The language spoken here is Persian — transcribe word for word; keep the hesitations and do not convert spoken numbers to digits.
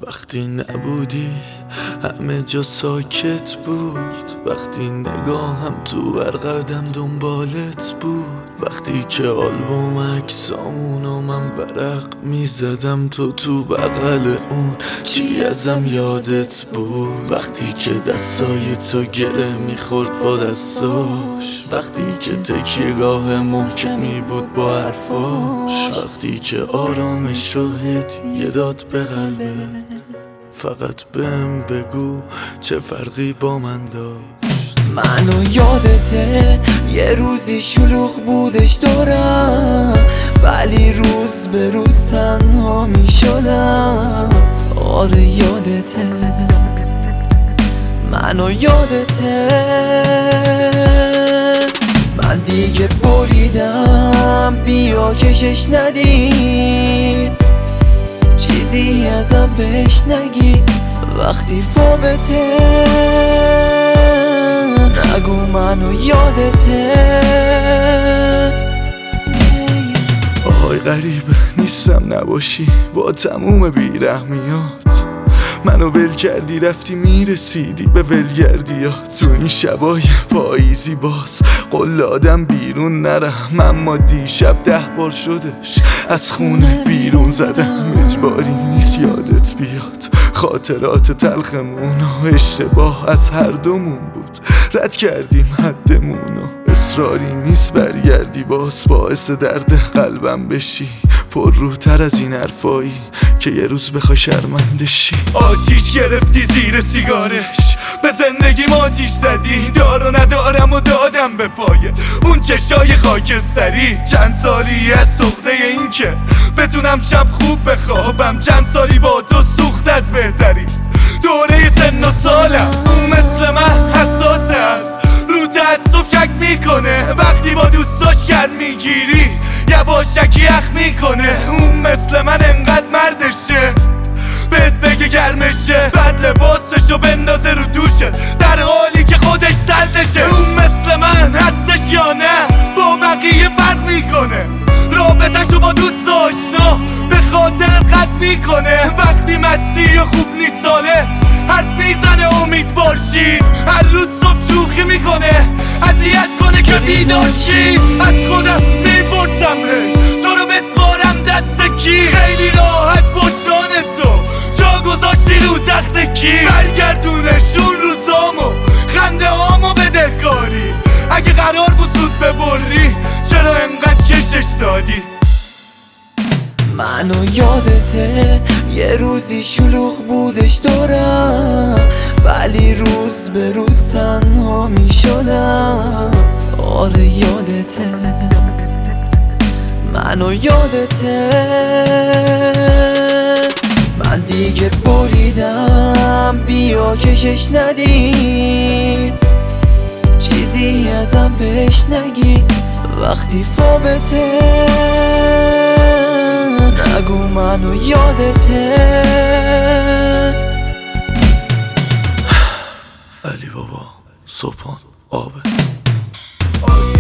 وقتی نبودی همه جا ساکت بود، وقتی نگاهم تو هر قدم دنبالت بود، وقتی که آلبوم عکسامونو من ورق میزدم تو تو بغل اون چی ازم یادت بود، وقتی که دستای تو گره میخورد با دستاش، وقتی که تکیهگاه محکمی بود با حرفاش، وقتی که آرامش رو هدیه داد به قلبه. فقط بهم بگو چه فرقی با من داشت. منو یادته یه روزی شلوغ بودش دورم، ولی روز به روز تنها می شدم. آره یادته، منو یادته من دیگه بریدم، بیا کشش ندی، چیزی ازم بهش نگی، وقتی فابته نگو منو یادته. آهای غریبه نیستم نباشی با تموم بیرحمیات، منو ول کردی رفتی میرسیدی به ولگردیات. تو این شبای پاییزی باز قول آدم بیرون نرم، اما دیشب ده بار شدش از خونه بیرون زدم. اجباری نیست یادت بیاد خاطرات تلخمون و اشتباه از هر دومون بود، رد کردیم حدمونو. اصراری نیست برگردی باز باعث درد قلبم بشی، پر روتر از این حرفایی که یه روز بخوای شرمنده شی. آتیش گرفتی زیر سیگارش، به زندگیم آتیش زدی، دار و ندارم و دادم به پایه اون چشای خاکستری. چند سالی از سخته این که بتونم شب خوب بخوابم، چند سالی با تو سوخت از بهتری. دوره سن و سالم اون مثل من حساس است، رو تعصب شک میکنه، وقتی با دوستاش کرد میگیری یواشکی یخ میکنه. اون مثل من انقدر مردشه بهت بگه گرمشه، بعد لباسشو بندازه رو دوشت در حالی که خودش سردشه. اون مثل من هستش یا نه با بقیه فرق میکنه، رابطه‌شو با دوست آشنا به خاطرت قد میکنه. وقتی مستی و خوب نیست سالت حرف میزنه امیدوار شی، هر روز صبح شوخی میکنه اذیت کنه که بیدار شی. از خودم میپرسم تو رو بسپارم دست کی، خیلی راحت پشتان تو جا گذاشتی رو تخت کی. برگردونشون روزامو خنده هامو بدهکاری، اگه قرار بود زود ببری چرا انقدر کشش دادی. منو یادته یه روزی شلوغ بودش دورم، ولی روز به روز تنها می شدم. آره یادته، منو یادته من دیگه بریدم، بیا کشش ندی، چیزی ازم بهش نگی، وقتی فابته نگو منو یادته. علی بابا صبحان آبه